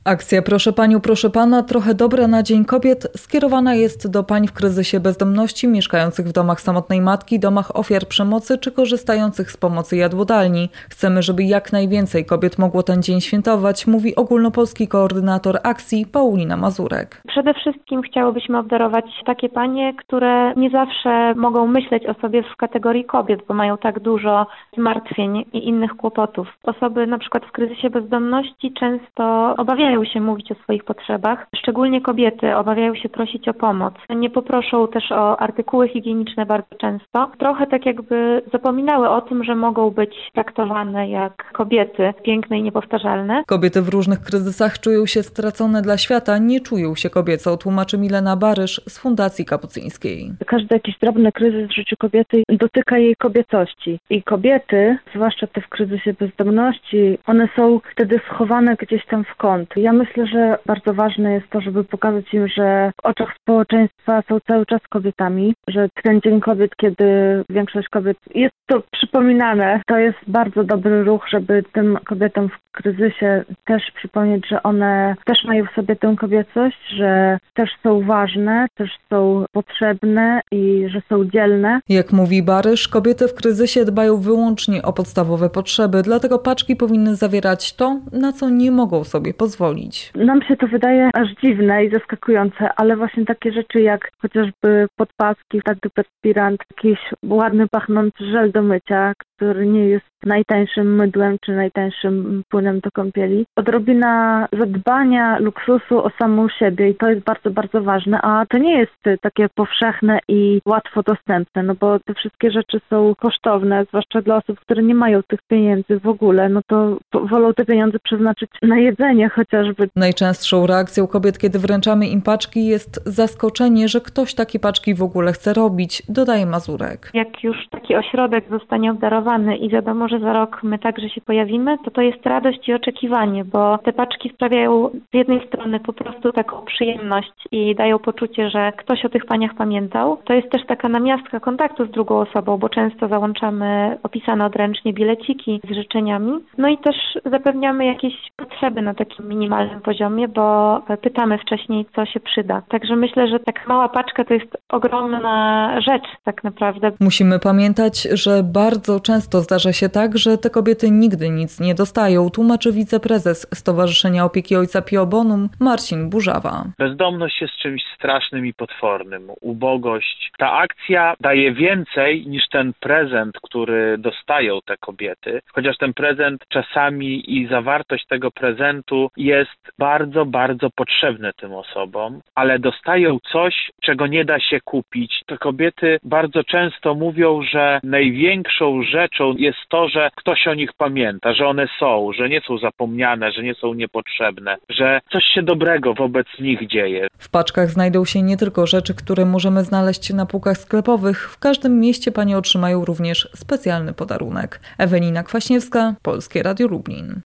Akcja Proszę Panią, proszę Pana, trochę dobra na Dzień Kobiet skierowana jest do pań w kryzysie bezdomności, mieszkających w domach samotnej matki, domach ofiar przemocy czy korzystających z pomocy jadłodalni. Chcemy, żeby jak najwięcej kobiet mogło ten dzień świętować, mówi ogólnopolski koordynator akcji Paulina Mazurek. Przede wszystkim chciałybyśmy obdarować takie panie, które nie zawsze mogą myśleć o sobie w kategorii kobiet, bo mają tak dużo zmartwień i innych kłopotów. Osoby na przykład w kryzysie bezdomności często obawiają się mówić o swoich potrzebach. Szczególnie kobiety obawiają się prosić o pomoc. Nie poproszą też o artykuły higieniczne bardzo często. Trochę tak jakby zapominały o tym, że mogą być traktowane jak kobiety, piękne i niepowtarzalne. Kobiety w różnych kryzysach czują się stracone dla świata, nie czują się kobieco, tłumaczy Milena Barysz z Fundacji Kapucyńskiej. Każdy jakiś drobny kryzys w życiu kobiety dotyka jej kobiecości. I kobiety, zwłaszcza te w kryzysie bezdomności, one są wtedy schowane gdzieś tam w kąt. Ja myślę, że bardzo ważne jest to, żeby pokazać im, że w oczach społeczeństwa są cały czas kobietami, że ten Dzień Kobiet, kiedy większość kobiet jest to przypominane, to jest bardzo dobry ruch, żeby tym kobietom w kryzysie też przypomnieć, że one też mają w sobie tę kobiecość, że też są ważne, też są potrzebne i że są dzielne. Jak mówi Barysz, kobiety w kryzysie dbają wyłącznie o podstawowe potrzeby, dlatego paczki powinny zawierać to, na co nie mogą sobie pozwolić. Nam się to wydaje aż dziwne i zaskakujące, ale właśnie takie rzeczy jak chociażby podpaski, antyperspirant, jakiś ładny pachnący żel do mycia, który nie jest najtańszym mydłem czy najtańszym płynem do kąpieli. Odrobina zadbania, luksusu o samą siebie i to jest bardzo, bardzo ważne, a to nie jest takie powszechne i łatwo dostępne, no bo te wszystkie rzeczy są kosztowne, zwłaszcza dla osób, które nie mają tych pieniędzy w ogóle, no to wolą te pieniądze przeznaczyć na jedzenie chociażby. Najczęstszą reakcją kobiet, kiedy wręczamy im paczki, jest zaskoczenie, że ktoś takie paczki w ogóle chce robić, dodaje Mazurek. Jak już taki ośrodek zostanie obdarowany i wiadomo, że za rok my także się pojawimy, to jest radość i oczekiwanie, bo te paczki sprawiają z jednej strony po prostu taką przyjemność i dają poczucie, że ktoś o tych paniach pamiętał. To jest też taka namiastka kontaktu z drugą osobą, bo często załączamy opisane odręcznie bileciki z życzeniami. No i też zapewniamy jakieś potrzeby na takim minimalnym poziomie, bo pytamy wcześniej, co się przyda. Także myślę, że taka mała paczka to jest ogromna rzecz tak naprawdę. Musimy pamiętać, że bardzo często zdarza się tak, że te kobiety nigdy nic nie dostają, tłumaczy wiceprezes Stowarzyszenia Opieki Ojca Pio Bonum Marcin Burzawa. Bezdomność jest czymś strasznym i potwornym. Ubogość. Ta akcja daje więcej niż ten prezent, który dostają te kobiety. Chociaż ten prezent czasami i zawartość tego prezentu jest bardzo, bardzo potrzebny tym osobom, ale dostają coś, czego nie da się kupić. Te kobiety bardzo często mówią, że największą rzeczą jest to, że ktoś o nich pamięta, że one są, że nie są zapomniane, że nie są niepotrzebne, że coś się dobrego wobec nich dzieje. W paczkach znajdą się nie tylko rzeczy, które możemy znaleźć na półkach sklepowych. W każdym mieście panie otrzymają również specjalny podarunek. Ewelina Kwaśniewska, Polskie Radio Lublin.